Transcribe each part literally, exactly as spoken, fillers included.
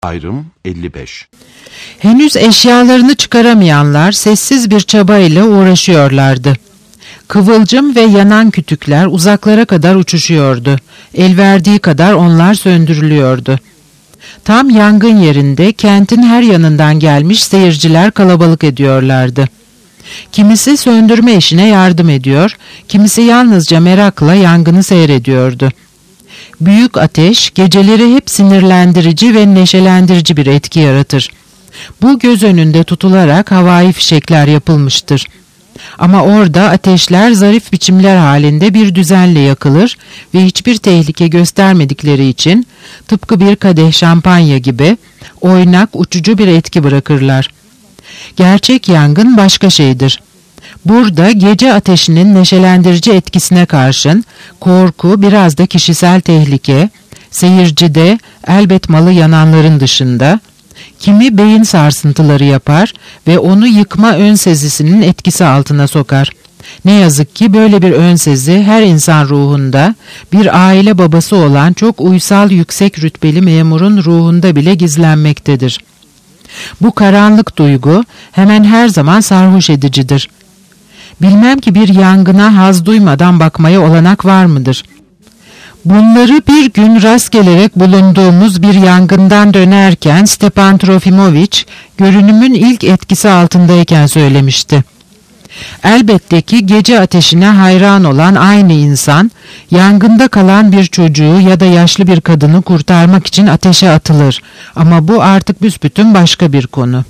Ayrım elli beş. Henüz eşyalarını çıkaramayanlar sessiz bir çabayla uğraşıyorlardı. Kıvılcım ve yanan kütükler uzaklara kadar uçuşuyordu. El verdiği kadar onlar söndürülüyordu. Tam yangın yerinde kentin her yanından gelmiş seyirciler kalabalık ediyorlardı. Kimisi söndürme işine yardım ediyor, kimisi yalnızca merakla yangını seyrediyordu. Büyük ateş geceleri hep sinirlendirici ve neşelendirici bir etki yaratır. Bu göz önünde tutularak havai fişekler yapılmıştır. Ama orada ateşler zarif biçimler halinde bir düzenle yakılır ve hiçbir tehlike göstermedikleri için tıpkı bir kadeh şampanya gibi oynak uçucu bir etki bırakırlar. Gerçek yangın başka şeydir. Burada gece ateşinin neşelendirici etkisine karşın korku, biraz da kişisel tehlike, seyircide elbet malı yananların dışında, kimi beyin sarsıntıları yapar ve onu yıkma ön sezisinin etkisi altına sokar. Ne yazık ki böyle bir ön sezi her insan ruhunda, bir aile babası olan çok uysal yüksek rütbeli memurun ruhunda bile gizlenmektedir. Bu karanlık duygu hemen her zaman sarhoş edicidir. Bilmem ki bir yangına haz duymadan bakmaya olanak var mıdır? Bunları bir gün rast gelerek bulunduğumuz bir yangından dönerken Stepan Trofimoviç, görünümün ilk etkisi altındayken söylemişti. Elbette ki gece ateşine hayran olan aynı insan, yangında kalan bir çocuğu ya da yaşlı bir kadını kurtarmak için ateşe atılır. Ama bu artık büsbütün başka bir konu.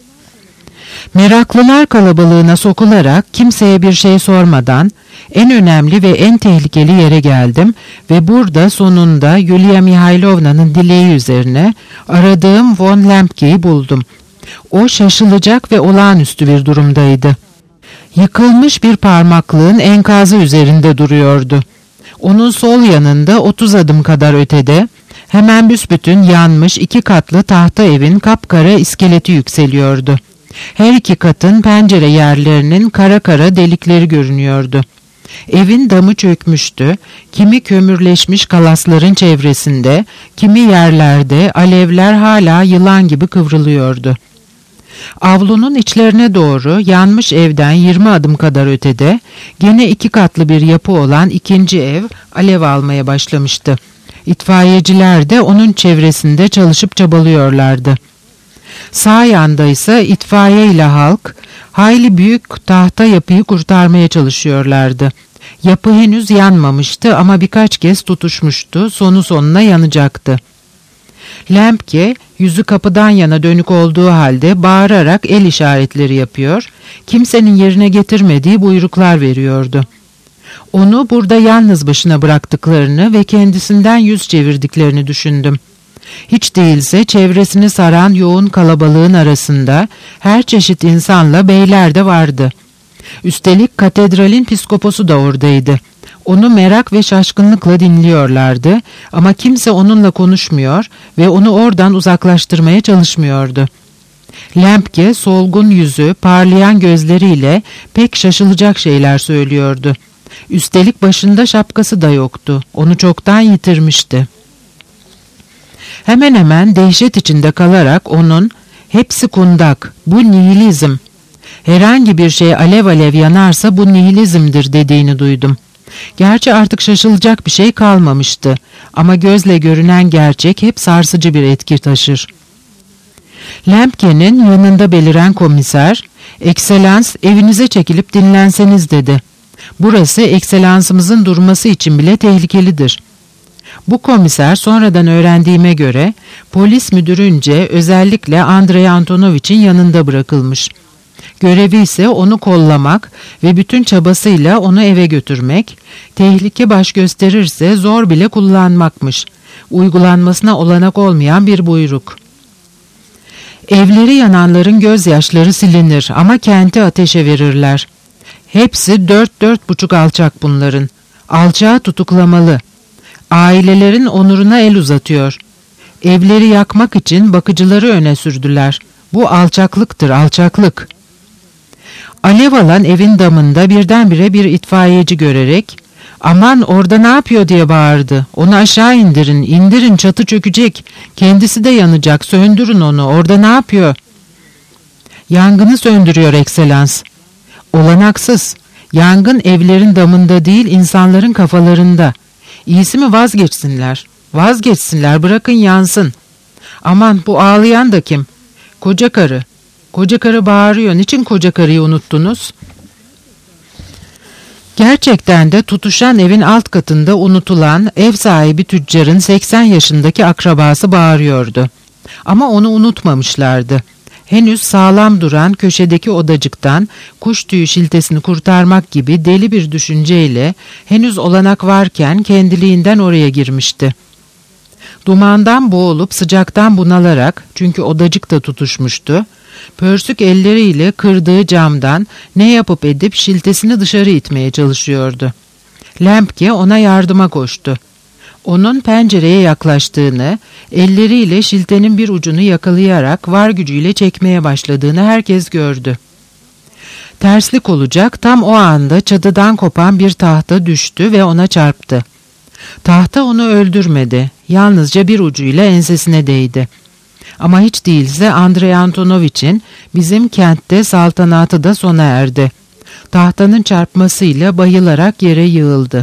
Meraklılar kalabalığına sokularak kimseye bir şey sormadan en önemli ve en tehlikeli yere geldim ve burada sonunda Yulia Mihailovna'nın dileği üzerine aradığım Von Lembke'yi buldum. O şaşılacak ve olağanüstü bir durumdaydı. Yıkılmış bir parmaklığın enkazı üzerinde duruyordu. Onun sol yanında otuz adım kadar ötede hemen büsbütün yanmış iki katlı tahta evin kapkara iskeleti yükseliyordu. Her iki katın pencere yerlerinin kara kara delikleri görünüyordu. Evin damı çökmüştü, kimi kömürleşmiş kalasların çevresinde, kimi yerlerde alevler hala yılan gibi kıvrılıyordu. Avlunun içlerine doğru yanmış evden yirmi adım kadar ötede, gene iki katlı bir yapı olan ikinci ev alev almaya başlamıştı. İtfaiyeciler de onun çevresinde çalışıp çabalıyorlardı. Sağ yanda ise itfaiye ile halk, hayli büyük tahta yapıyı kurtarmaya çalışıyorlardı. Yapı henüz yanmamıştı ama birkaç kez tutuşmuştu, sonu sonuna yanacaktı. Lembke, yüzü kapıdan yana dönük olduğu halde bağırarak el işaretleri yapıyor, kimsenin yerine getirmediği buyruklar veriyordu. Onu burada yalnız başına bıraktıklarını ve kendisinden yüz çevirdiklerini düşündüm. Hiç değilse çevresini saran yoğun kalabalığın arasında her çeşit insanla beyler de vardı. Üstelik katedralin piskoposu da oradaydı. Onu merak ve şaşkınlıkla dinliyorlardı ama kimse onunla konuşmuyor ve onu oradan uzaklaştırmaya çalışmıyordu. Lembke solgun yüzü, parlayan gözleriyle pek şaşılacak şeyler söylüyordu. Üstelik başında şapkası da yoktu. Onu çoktan yitirmişti. Hemen hemen dehşet içinde kalarak onun "Hepsi kundak, bu nihilizm. Herhangi bir şey alev alev yanarsa bu nihilizmdir" dediğini duydum. Gerçi artık şaşılacak bir şey kalmamıştı ama gözle görünen gerçek hep sarsıcı bir etki taşır. Lembke'nin yanında beliren komiser, "Ekselans, evinize çekilip dinlenseniz" dedi. "Burası ekselansımızın durması için bile tehlikelidir." Bu komiser sonradan öğrendiğime göre polis müdürünce özellikle Andrei Antonoviç'in yanında bırakılmış. Görevi ise onu kollamak ve bütün çabasıyla onu eve götürmek, tehlike baş gösterirse zor bile kullanmakmış. Uygulanmasına olanak olmayan bir buyruk. Evleri yananların gözyaşları silinir ama kenti ateşe verirler. Hepsi dört dört buçuk alçak bunların. Alçağı tutuklamalı. Ailelerin onuruna el uzatıyor. Evleri yakmak için bakıcıları öne sürdüler. Bu alçaklıktır, alçaklık. Alev alan evin damında birdenbire bir itfaiyeci görerek "Aman, orada ne yapıyor?" diye bağırdı. "Onu aşağı indirin, indirin, çatı çökecek. Kendisi de yanacak, söndürün onu, orada ne yapıyor?" "Yangını söndürüyor ekselans." "Olanaksız. Yangın evlerin damında değil, insanların kafalarında. İyisi mi vazgeçsinler? Vazgeçsinler, bırakın yansın." "Aman, bu ağlayan da kim?" "Koca karı." "Koca karı bağırıyor. Niçin koca karıyı unuttunuz?" Gerçekten de tutuşan evin alt katında unutulan ev sahibi tüccarın seksen yaşındaki akrabası bağırıyordu. Ama onu unutmamışlardı. Henüz sağlam duran köşedeki odacıktan kuş tüyü şiltesini kurtarmak gibi deli bir düşünceyle henüz olanak varken kendiliğinden oraya girmişti. Dumandan boğulup sıcaktan bunalarak, çünkü odacık da tutuşmuştu, pörsük elleriyle kırdığı camdan ne yapıp edip şiltesini dışarı itmeye çalışıyordu. Lemke ona yardıma koştu. Onun pencereye yaklaştığını, elleriyle şiltenin bir ucunu yakalayarak var gücüyle çekmeye başladığını herkes gördü. Terslik olacak, tam o anda çatıdan kopan bir tahta düştü ve ona çarptı. Tahta onu öldürmedi, yalnızca bir ucuyla ensesine değdi. Ama hiç değilse Andrei Antonoviç'in bizim kentte saltanatı da sona erdi. Tahtanın çarpmasıyla bayılarak yere yığıldı.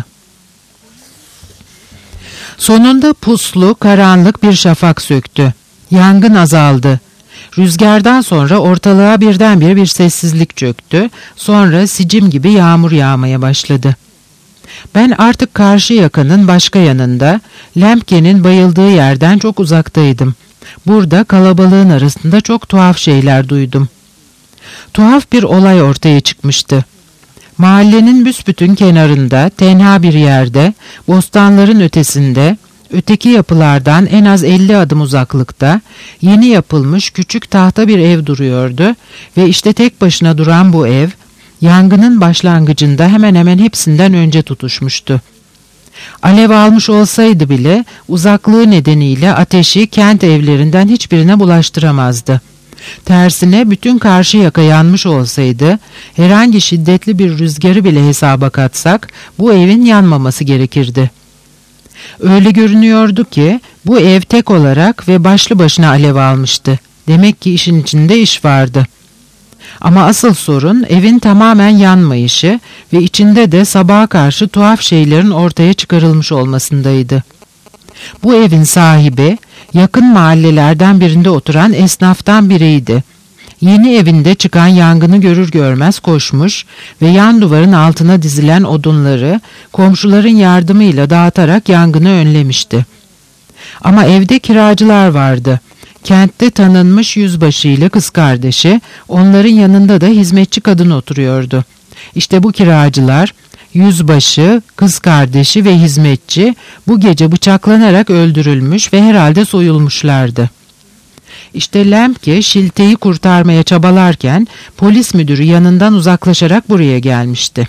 Sonunda puslu, karanlık bir şafak söktü. Yangın azaldı. Rüzgardan sonra ortalığa birdenbire bir sessizlik çöktü. Sonra sicim gibi yağmur yağmaya başladı. Ben artık Karşıyaka'nın başka yanında, Lemke'nin bayıldığı yerden çok uzaktaydım. Burada kalabalığın arasında çok tuhaf şeyler duydum. Tuhaf bir olay ortaya çıkmıştı. Mahallenin büsbütün kenarında, tenha bir yerde, bostanların ötesinde, öteki yapılardan en az elli adım uzaklıkta, yeni yapılmış küçük tahta bir ev duruyordu ve işte tek başına duran bu ev, yangının başlangıcında hemen hemen hepsinden önce tutuşmuştu. Alev almış olsaydı bile uzaklığı nedeniyle ateşi kent evlerinden hiçbirine bulaştıramazdı. Tersine bütün Karşıyaka yanmış olsaydı, herhangi şiddetli bir rüzgarı bile hesaba katsak bu evin yanmaması gerekirdi. Öyle görünüyordu ki bu ev tek olarak ve başlı başına alev almıştı. Demek ki işin içinde iş vardı. Ama asıl sorun evin tamamen yanmayışı ve içinde de sabaha karşı tuhaf şeylerin ortaya çıkarılmış olmasındaydı. Bu evin sahibi, yakın mahallelerden birinde oturan esnaftan biriydi. Yeni evinde çıkan yangını görür görmez koşmuş ve yan duvarın altına dizilen odunları komşuların yardımıyla dağıtarak yangını önlemişti. Ama evde kiracılar vardı. Kentte tanınmış yüzbaşı ile kız kardeşi, onların yanında da hizmetçi kadın oturuyordu. İşte bu kiracılar, yüzbaşı, kız kardeşi ve hizmetçi bu gece bıçaklanarak öldürülmüş ve herhalde soyulmuşlardı. İşte Lemke şilteyi kurtarmaya çabalarken polis müdürü yanından uzaklaşarak buraya gelmişti.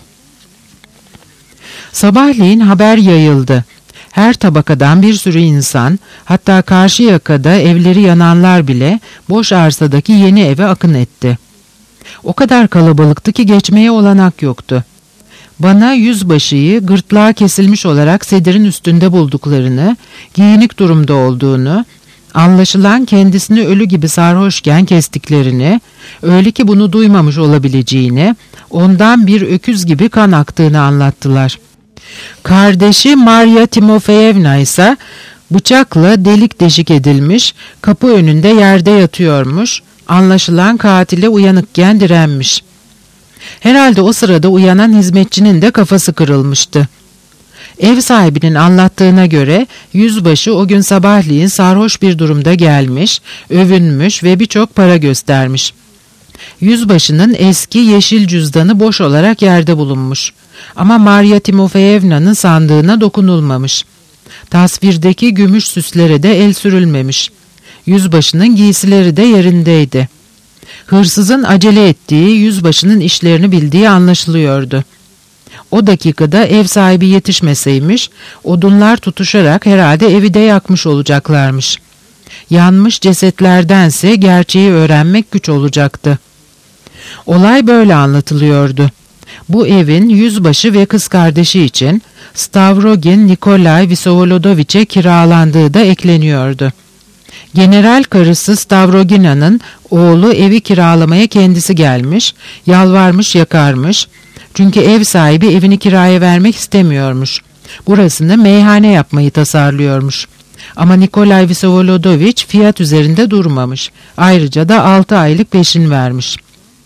Sabahleyin haber yayıldı. Her tabakadan bir sürü insan, hatta Karşıyaka'da evleri yananlar bile boş arsadaki yeni eve akın etti. O kadar kalabalıktı ki geçmeye olanak yoktu. Bana yüzbaşıyı gırtlağı kesilmiş olarak sedirin üstünde bulduklarını, giyinik durumda olduğunu, anlaşılan kendisini ölü gibi sarhoşken kestiklerini, öyle ki bunu duymamış olabileceğini, ondan bir öküz gibi kan aktığını anlattılar. Kardeşi Maria Timofeyevna ise bıçakla delik deşik edilmiş, kapı önünde yerde yatıyormuş, anlaşılan katile uyanıkken direnmiş. Herhalde o sırada uyanan hizmetçinin de kafası kırılmıştı. Ev sahibinin anlattığına göre yüzbaşı o gün sabahleyin sarhoş bir durumda gelmiş, övünmüş ve birçok para göstermiş. Yüzbaşının eski yeşil cüzdanı boş olarak yerde bulunmuş. Ama Maria Timofeyevna'nın sandığına dokunulmamış. Tasvirdeki gümüş süslere de el sürülmemiş. Yüzbaşının giysileri de yerindeydi. Hırsızın acele ettiği, yüzbaşının işlerini bildiği anlaşılıyordu. O dakikada ev sahibi yetişmeseymiş, odunlar tutuşarak herhalde evi de yakmış olacaklarmış. Yanmış cesetlerdense gerçeği öğrenmek güç olacaktı. Olay böyle anlatılıyordu. Bu evin yüzbaşı ve kız kardeşi için Stavrogin Nikolay Vsevolodovic'e kiralandığı da ekleniyordu. General karısı Stavrogina'nın oğlu evi kiralamaya kendisi gelmiş, yalvarmış yakarmış. Çünkü ev sahibi evini kiraya vermek istemiyormuş. Burasını meyhane yapmayı tasarlıyormuş. Ama Nikolay Vsevolodovich fiyat üzerinde durmamış. Ayrıca da altı aylık peşin vermiş.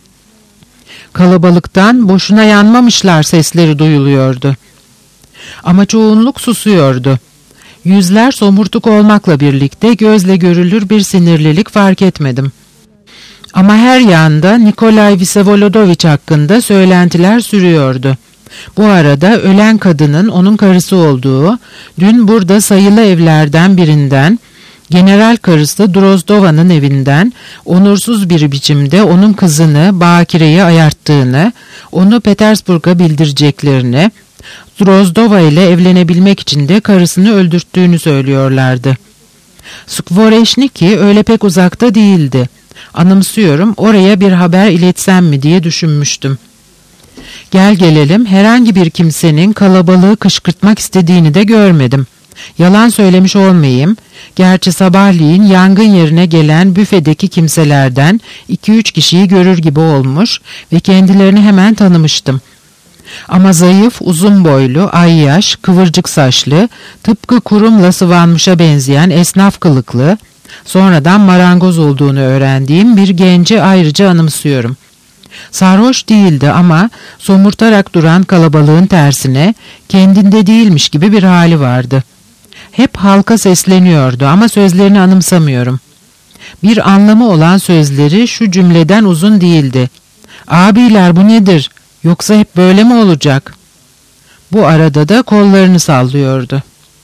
Kalabalıktan boşuna yanmamışlar sesleri duyuluyordu. Ama çoğunluk susuyordu. Yüzler somurtuk olmakla birlikte gözle görülür bir sinirlilik fark etmedim. Ama her yanda Nikolay Vsevolodovich hakkında söylentiler sürüyordu. Bu arada ölen kadının onun karısı olduğu, dün burada sayılı evlerden birinden, general karısı Drozdova'nın evinden onursuz bir biçimde onun kızını Bakire'ye ayarttığını, onu Petersburg'a bildireceklerini, Drozdova ile evlenebilmek için de karısını öldürttüğünü söylüyorlardı. Skvoreşniki öyle pek uzakta değildi. Anımsıyorum, oraya bir haber iletsem mi diye düşünmüştüm. Gel gelelim herhangi bir kimsenin kalabalığı kışkırtmak istediğini de görmedim. Yalan söylemiş olmayayım. Gerçi sabahleyin yangın yerine gelen büfedeki kimselerden iki üç kişiyi görür gibi olmuş ve kendilerini hemen tanımıştım. Ama zayıf, uzun boylu, ayyaş, kıvırcık saçlı, tıpkı kurumla sıvanmışa benzeyen esnaf kılıklı, sonradan marangoz olduğunu öğrendiğim bir genci ayrıca anımsıyorum. Sarhoş değildi ama somurtarak duran kalabalığın tersine kendinde değilmiş gibi bir hali vardı. Hep halka sesleniyordu ama sözlerini anımsamıyorum. Bir anlamı olan sözleri şu cümleden uzun değildi. "Abiler bu nedir? Yoksa hep böyle mi olacak?" Bu arada da kollarını sallıyordu.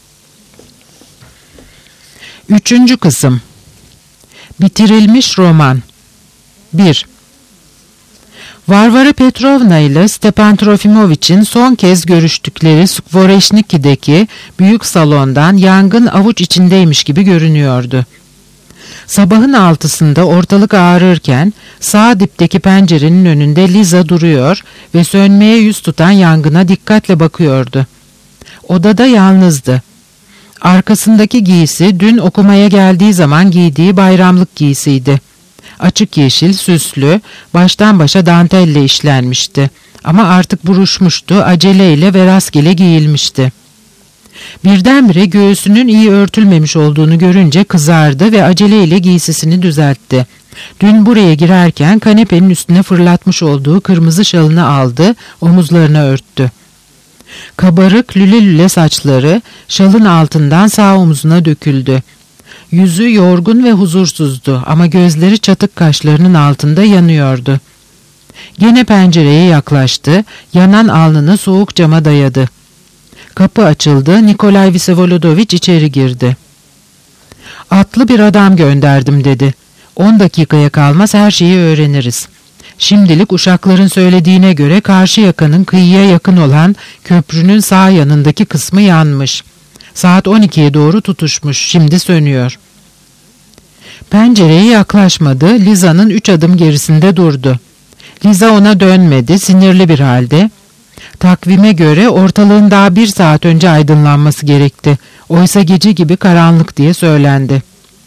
Üçüncü kısım. Bitirilmiş roman. bir. Varvara Petrovna ile Stepan Trofimovich'in son kez görüştükleri Skvoreşniki'deki büyük salondan yangın avuç içindeymiş gibi görünüyordu. Sabahın altısında ortalık ağarırken sağ dipteki pencerenin önünde Liza duruyor ve sönmeye yüz tutan yangına dikkatle bakıyordu. Odada yalnızdı. Arkasındaki giysi dün okumaya geldiği zaman giydiği bayramlık giysiydi. Açık yeşil, süslü, baştan başa dantelle işlenmişti. Ama artık buruşmuştu, aceleyle ve rastgele giyilmişti. Birdenbire göğsünün iyi örtülmemiş olduğunu görünce kızardı ve aceleyle giysisini düzeltti. Dün buraya girerken kanepenin üstüne fırlatmış olduğu kırmızı şalını aldı, omuzlarına örttü. Kabarık lüle lüle saçları şalın altından sağ omuzuna döküldü. Yüzü yorgun ve huzursuzdu ama gözleri çatık kaşlarının altında yanıyordu. Gene pencereye yaklaştı, yanan alnını soğuk cama dayadı. Kapı açıldı, Nikolay Vsevolodovich içeri girdi. "Atlı bir adam gönderdim," dedi. "On dakikaya kalmaz her şeyi öğreniriz. Şimdilik uşakların söylediğine göre karşı yakanın kıyıya yakın olan köprünün sağ yanındaki kısmı yanmış. Saat on ikiye doğru tutuşmuş, şimdi sönüyor." Pencereye yaklaşmadı, Liza'nın üç adım gerisinde durdu. Liza ona dönmedi, sinirli bir halde. Takvime göre ortalığın daha bir saat önce aydınlanması gerekti. Oysa gece gibi karanlık diye söylendi.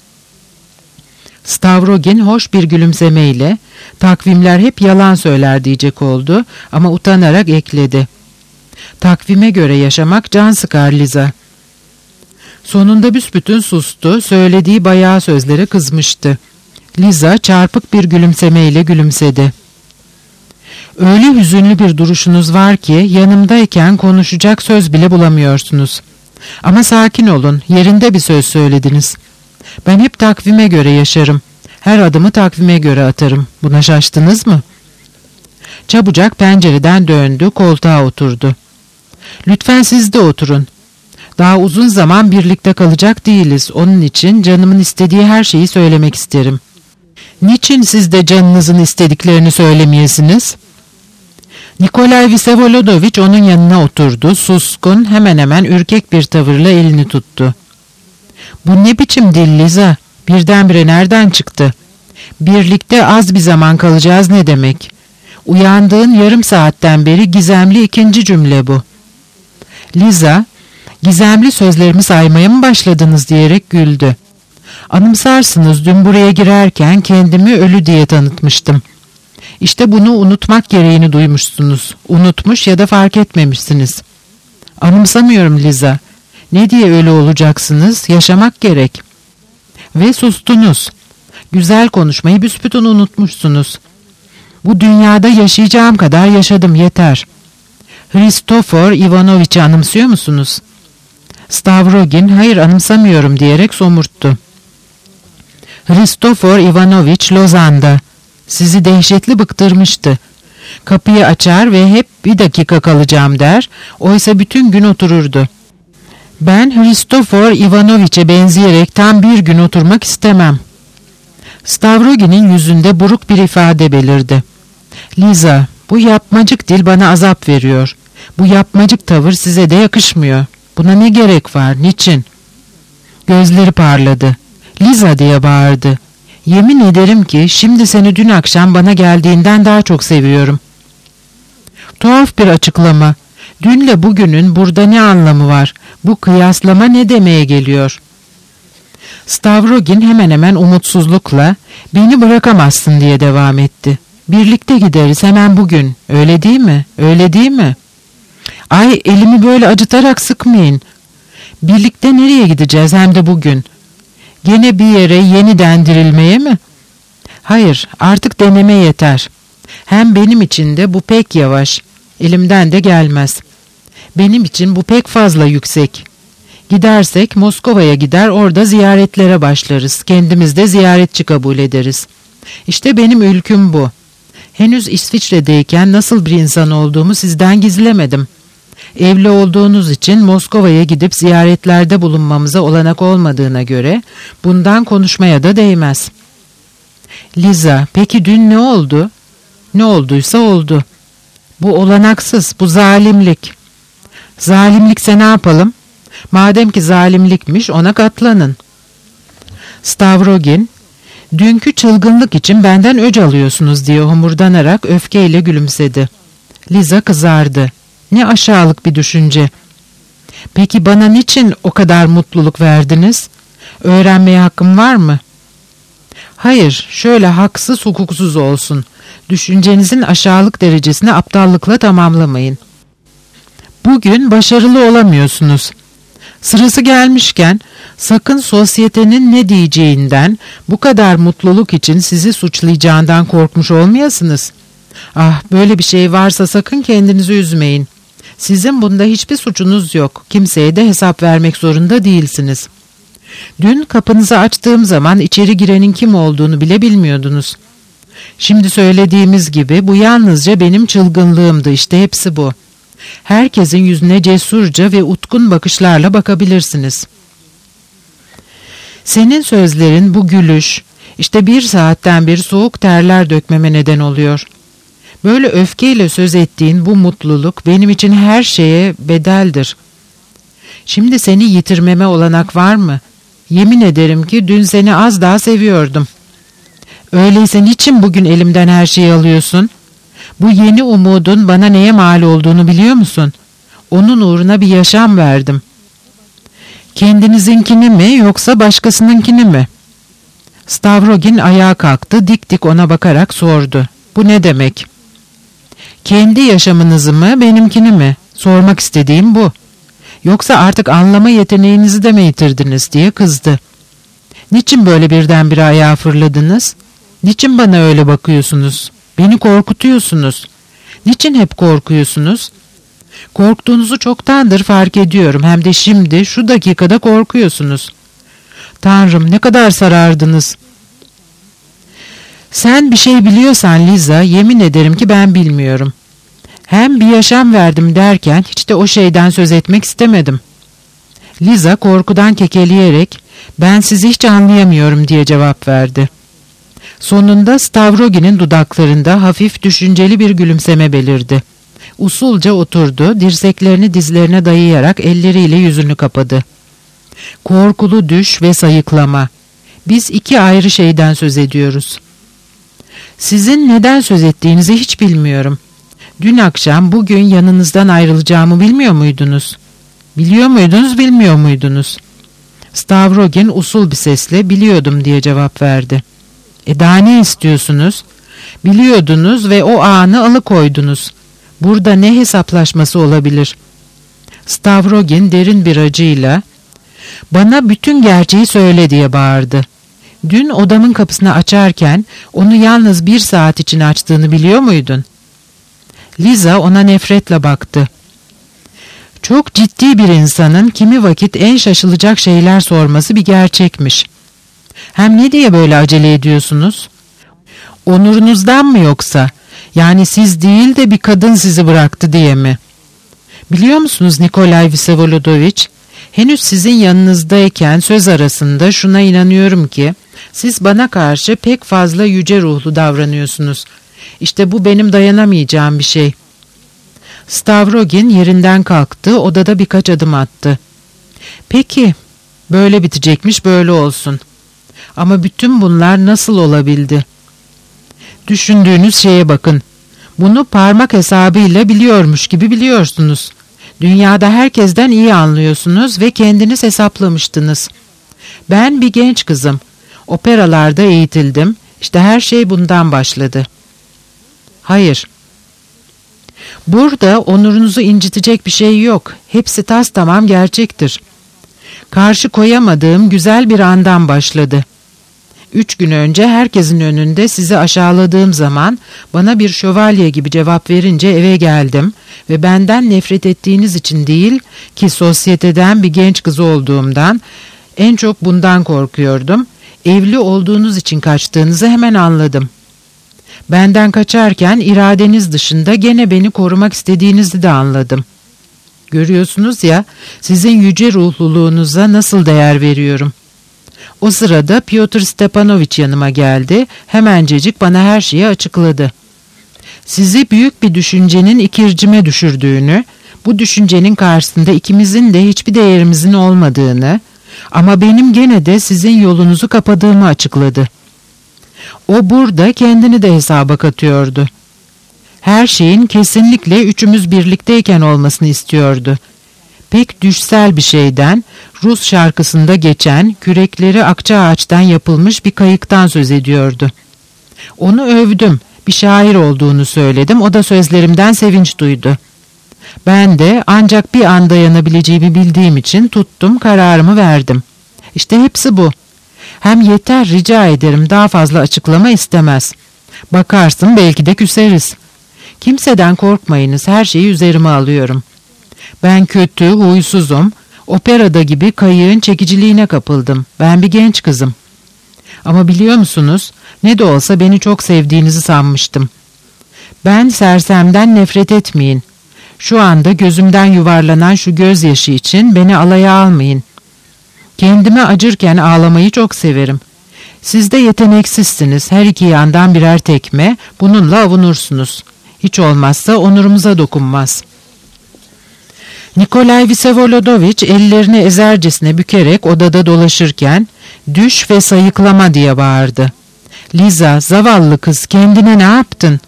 Stavrogin hoş bir gülümsemeyle "Takvimler hep yalan söyler," diyecek oldu ama utanarak ekledi. "Takvime göre yaşamak can sıkar Liza." Sonunda büsbütün sustu, söylediği bayağı sözlere kızmıştı. Liza çarpık bir gülümsemeyle gülümsedi. "Öyle hüzünlü bir duruşunuz var ki yanımdayken konuşacak söz bile bulamıyorsunuz. Ama sakin olun, yerinde bir söz söylediniz. Ben hep takvime göre yaşarım. Her adımı takvime göre atarım. Buna şaştınız mı?" Çabucak pencereden döndü, koltuğa oturdu. "Lütfen siz de oturun. Daha uzun zaman birlikte kalacak değiliz. Onun için canımın istediği her şeyi söylemek isterim." "Niçin siz de canınızın istediklerini söylemeyesiniz?" Nikolay Vsevolodovich onun yanına oturdu. Suskun, hemen hemen ürkek bir tavırla elini tuttu. "Bu ne biçim dil Liza? Birdenbire nereden çıktı? Birlikte az bir zaman kalacağız ne demek? Uyandığın yarım saatten beri gizemli ikinci cümle bu. Liza, gizemli sözlerimi saymaya mı başladınız diyerek güldü. Anımsarsınız, dün buraya girerken kendimi ölü diye tanıtmıştım. İşte bunu unutmak gereğini duymuşsunuz. Unutmuş ya da fark etmemişsiniz. Anımsamıyorum Liza. Ne diye ölü olacaksınız? Yaşamak gerek. Ve sustunuz. Güzel konuşmayı büsbütün unutmuşsunuz. Bu dünyada yaşayacağım kadar yaşadım, yeter. Hristofor Ivanoviç'i anımsıyor musunuz? Stavrogin, hayır anımsamıyorum diyerek somurttu. Hristofor Ivanoviç Lozan'da. Sizi dehşetli bıktırmıştı. Kapıyı açar ve hep bir dakika kalacağım der, oysa bütün gün otururdu. Ben Hristofor Ivanoviç'e benzeyerek tam bir gün oturmak istemem. Stavrogin'in yüzünde buruk bir ifade belirdi. Liza, bu yapmacık dil bana azap veriyor. Bu yapmacık tavır size de yakışmıyor. Buna ne gerek var, niçin? Gözleri parladı. Liza diye bağırdı. Yemin ederim ki şimdi seni dün akşam bana geldiğinden daha çok seviyorum. Tuhaf bir açıklama. Dünle bugünün burada ne anlamı var? Bu kıyaslama ne demeye geliyor? Stavrogin hemen hemen umutsuzlukla beni bırakamazsın diye devam etti. Birlikte gideriz hemen bugün. Öyle değil mi? Öyle değil mi? Ay, elimi böyle acıtarak sıkmayın. Birlikte nereye gideceğiz hem de bugün? Gene bir yere yeniden dirilmeye mi? Hayır, artık deneme yeter. Hem benim için de bu pek yavaş. Elimden de gelmez. Benim için bu pek fazla yüksek. Gidersek Moskova'ya gider, orada ziyaretlere başlarız. Kendimiz de ziyaretçi kabul ederiz. İşte benim ülküm bu. Henüz İsviçre'deyken nasıl bir insan olduğumu sizden gizlemedim. Evli olduğunuz için Moskova'ya gidip ziyaretlerde bulunmamıza olanak olmadığına göre bundan konuşmaya da değmez. Liza, peki dün ne oldu? Ne olduysa oldu. Bu olanaksız, bu zalimlik. Zalimlikse ne yapalım? Madem ki zalimlikmiş, ona katlanın. Stavrogin, dünkü çılgınlık için benden öc alıyorsunuz diye homurdanarak öfkeyle gülümsedi. Liza kızardı. Ne aşağılık bir düşünce. Peki bana niçin o kadar mutluluk verdiniz? Öğrenmeye hakkım var mı? Hayır, şöyle haksız hukuksuz olsun. Düşüncenizin aşağılık derecesini aptallıkla tamamlamayın. Bugün başarılı olamıyorsunuz. Sırası gelmişken sakın sosyetenin ne diyeceğinden, bu kadar mutluluk için sizi suçlayacağından korkmuş olmayasınız. Ah, böyle bir şey varsa sakın kendinizi üzmeyin. Sizin bunda hiçbir suçunuz yok. Kimseye de hesap vermek zorunda değilsiniz. Dün kapınızı açtığım zaman içeri girenin kim olduğunu bile bilmiyordunuz. Şimdi söylediğimiz gibi bu yalnızca benim çılgınlığımdı, işte hepsi bu. Herkesin yüzüne cesurca ve utkun bakışlarla bakabilirsiniz. Senin sözlerin, bu gülüş, işte bir saatten beri soğuk terler dökmeme neden oluyor. Böyle öfkeyle söz ettiğin bu mutluluk benim için her şeye bedeldir. Şimdi seni yitirmeme olanak var mı? Yemin ederim ki dün seni az daha seviyordum. Öyleyse niçin bugün elimden her şeyi alıyorsun? Bu yeni umudun bana neye mal olduğunu biliyor musun? Onun uğruna bir yaşam verdim. Kendinizinkini mi yoksa başkasınınkini mi? Stavrogin ayağa kalktı, dik dik ona bakarak sordu. Bu ne demek? Kendi yaşamınızı mı, benimkini mi? Sormak istediğim bu. Yoksa artık anlama yeteneğinizi de mi yitirdiniz diye kızdı. Niçin böyle birdenbire ayağa fırladınız? Niçin bana öyle bakıyorsunuz? Beni korkutuyorsunuz. Niçin hep korkuyorsunuz? Korktuğunuzu çoktandır fark ediyorum. Hem de şimdi, şu dakikada korkuyorsunuz. Tanrım, ne kadar sarardınız. Sen bir şey biliyorsan Liza, yemin ederim ki ben bilmiyorum. Hem bir yaşam verdim derken hiç de o şeyden söz etmek istemedim. Liza korkudan kekeleyerek, ben sizi hiç anlayamıyorum diye cevap verdi. Sonunda Stavrogin'in dudaklarında hafif düşünceli bir gülümseme belirdi. Usulca oturdu, dirseklerini dizlerine dayayarak elleriyle yüzünü kapadı. Korkulu düş ve sayıklama. Biz iki ayrı şeyden söz ediyoruz. Sizin neden söz ettiğinizi hiç bilmiyorum. Dün akşam bugün yanınızdan ayrılacağımı bilmiyor muydunuz? Biliyor muydunuz, bilmiyor muydunuz? Stavrogin usul bir sesle biliyordum diye cevap verdi. E daha ne istiyorsunuz? Biliyordunuz ve o anı alıkoydunuz. Burada ne hesaplaşması olabilir? Stavrogin derin bir acıyla bana bütün gerçeği söyle diye bağırdı. Dün odamın kapısını açarken onu yalnız bir saat için açtığını biliyor muydun? Liza ona nefretle baktı. Çok ciddi bir insanın kimi vakit en şaşılacak şeyler sorması bir gerçekmiş. Hem ne diye böyle acele ediyorsunuz? Onurunuzdan mı yoksa? Yani siz değil de bir kadın sizi bıraktı diye mi? Biliyor musunuz Nikolay Vsevolodovich? Henüz sizin yanınızdayken söz arasında şuna inanıyorum ki siz bana karşı pek fazla yüce ruhlu davranıyorsunuz. İşte bu benim dayanamayacağım bir şey. Stavrogin yerinden kalktı, odada birkaç adım attı. Peki, böyle bitecekmiş, böyle olsun. Ama bütün bunlar nasıl olabildi? Düşündüğünüz şeye bakın. Bunu parmak hesabıyla biliyormuş gibi biliyorsunuz. Dünyada herkesten iyi anlıyorsunuz ve kendiniz hesaplamıştınız. Ben bir genç kızım. Operalarda eğitildim. İşte her şey bundan başladı. Hayır. Burada onurunuzu incitecek bir şey yok. Hepsi tastamam gerçektir. Karşı koyamadığım güzel bir andan başladı. Üç gün önce herkesin önünde sizi aşağıladığım zaman bana bir şövalye gibi cevap verince eve geldim ve benden nefret ettiğiniz için değil ki sosyeteden bir genç kız olduğumdan en çok bundan korkuyordum. Evli olduğunuz için kaçtığınızı hemen anladım. Benden kaçarken iradeniz dışında gene beni korumak istediğinizi de anladım. Görüyorsunuz ya, sizin yüce ruhluluğunuza nasıl değer veriyorum. O sırada Pyotr Stepanovich yanıma geldi, hemencecik bana her şeyi açıkladı. Sizi büyük bir düşüncenin ikircime düşürdüğünü, bu düşüncenin karşısında ikimizin de hiçbir değerimizin olmadığını ama benim gene de sizin yolunuzu kapadığımı açıkladı. O burada kendini de hesaba katıyordu. Her şeyin kesinlikle üçümüz birlikteyken olmasını istiyordu. Pek düşsel bir şeyden, Rus şarkısında geçen kürekleri akça ağaçtan yapılmış bir kayıktan söz ediyordu. Onu övdüm, bir şair olduğunu söyledim, o da sözlerimden sevinç duydu. Ben de ancak bir an dayanabileceğimi bildiğim için tuttum, kararımı verdim. İşte hepsi bu. Hem yeter, rica ederim, daha fazla açıklama istemez. Bakarsın belki de küseriz. Kimseden korkmayınız, her şeyi üzerime alıyorum. Ben kötü, huysuzum, operada gibi kayığın çekiciliğine kapıldım. Ben bir genç kızım. Ama biliyor musunuz, ne de olsa beni çok sevdiğinizi sanmıştım. Ben sersemden nefret etmeyin. Şu anda gözümden yuvarlanan şu gözyaşı için beni alaya almayın. Kendime acırken ağlamayı çok severim. Siz de yeteneksizsiniz, her iki yandan birer tekme, bununla avunursunuz. Hiç olmazsa onurumuza dokunmaz. Nikolay Vsevolodovich ellerini ezercesine bükerek odada dolaşırken düş ve sayıklama diye bağırdı. Liza, zavallı kız, kendine ne yaptın?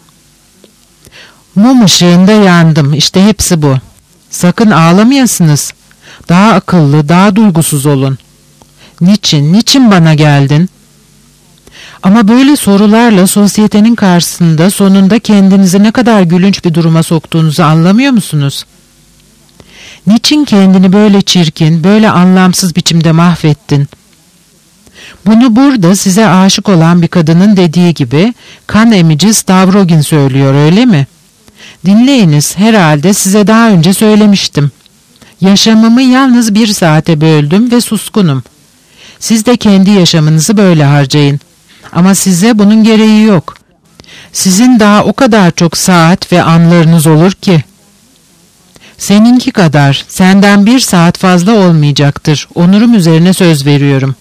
Mum ışığında yandım, işte hepsi bu. Sakın ağlamayasınız. Daha akıllı, daha duygusuz olun. Niçin, niçin bana geldin? Ama böyle sorularla sosyetenin karşısında sonunda kendinizi ne kadar gülünç bir duruma soktuğunuzu anlamıyor musunuz? Niçin kendini böyle çirkin, böyle anlamsız biçimde mahvettin? Bunu burada size aşık olan bir kadının dediği gibi kan emici Stavrogin söylüyor, öyle mi? Dinleyiniz, herhalde size daha önce söylemiştim. Yaşamımı yalnız bir saate böldüm ve suskunum. Siz de kendi yaşamınızı böyle harcayın. Ama size bunun gereği yok. Sizin daha o kadar çok saat ve anlarınız olur ki. Seninki kadar, senden bir saat fazla olmayacaktır. Onurum üzerine söz veriyorum.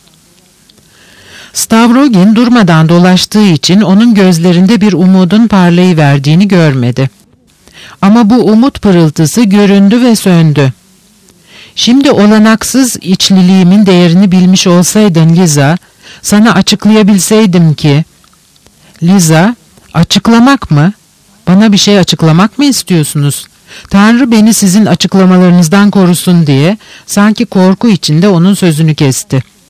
Stavrogin durmadan dolaştığı için onun gözlerinde bir umudun parlayıverdiğini görmedi. Ama bu umut pırıltısı göründü ve söndü. Şimdi olanaksız içliliğimin değerini bilmiş olsaydın Liza, sana açıklayabilseydim ki... Liza, Açıklamak mı? Bana bir şey açıklamak mı istiyorsunuz? Tanrı beni sizin açıklamalarınızdan korusun diye sanki korku içinde onun sözünü kesti.